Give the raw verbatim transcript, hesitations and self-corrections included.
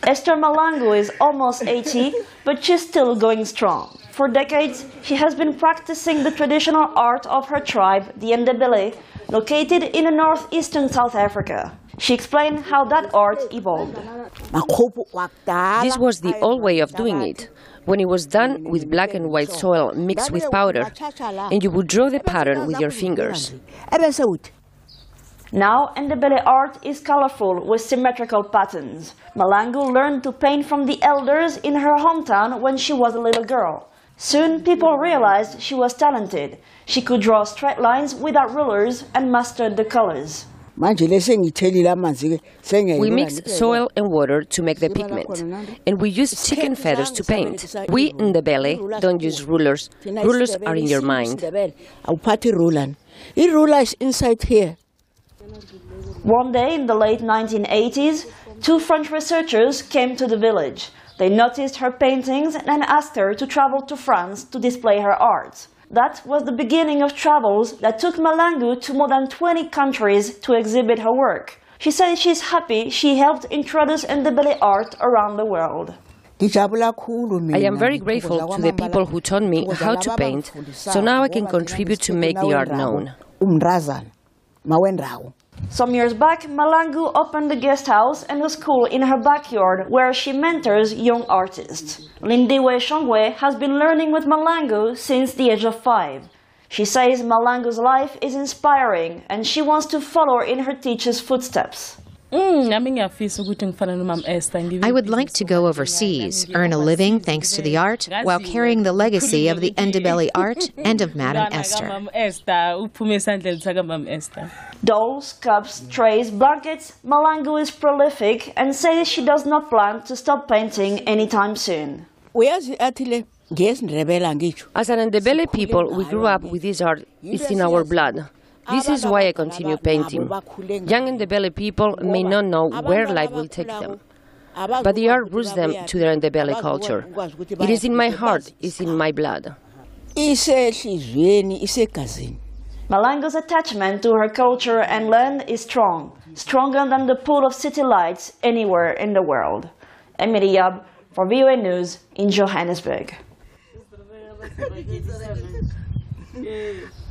Esther Malango is almost eighty, but she's still going strong. For decades, she has been practicing the traditional art of her tribe, the Ndebele, located in northeastern South Africa. She explained how that art evolved. This was the old way of doing it, when it was done with black and white soil mixed with powder, and you would draw the pattern with your fingers. Now, Ndebele art is colorful with symmetrical patterns. Malango learned to paint from the elders in her hometown when she was a little girl. Soon, people realized she was talented. She could draw straight lines without rulers and mastered the colors. We mix soil and water to make the pigment, and we use chicken feathers to paint. We in the belly don't use rulers. Rulers are in your mind. The ruler is inside here. One day in the late nineteen eighties, two French researchers came to the village. They noticed her paintings and asked her to travel to France to display her art. That was the beginning of travels that took Malango to more than twenty countries to exhibit her work. She says she's happy she helped introduce Ndebele art around the world. I am very grateful to the people who taught me how to paint, so now I can contribute to make the art known. Some years back, Malango opened a guest house and a school in her backyard where she mentors young artists. Lindiwe Shongwe has been learning with Malango since the age of five. She says Malango's life is inspiring and she wants to follow in her teacher's footsteps. I would like to go overseas, earn a living thanks to the art, while carrying the legacy of the Ndebele art and of Madame Esther. Dolls, cups, trays, blankets, Malango is prolific and says she does not plan to stop painting anytime soon. As an Ndebele people, we grew up with this art. It's in our blood. This is why I continue painting. Young Ndebele people may not know where life will take them, but the art roots them to their Ndebele culture. It is in my heart, it's in my blood. Malango's attachment to her culture and land is strong, stronger than the pull of city lights anywhere in the world. Emily Yab for V O A News in Johannesburg.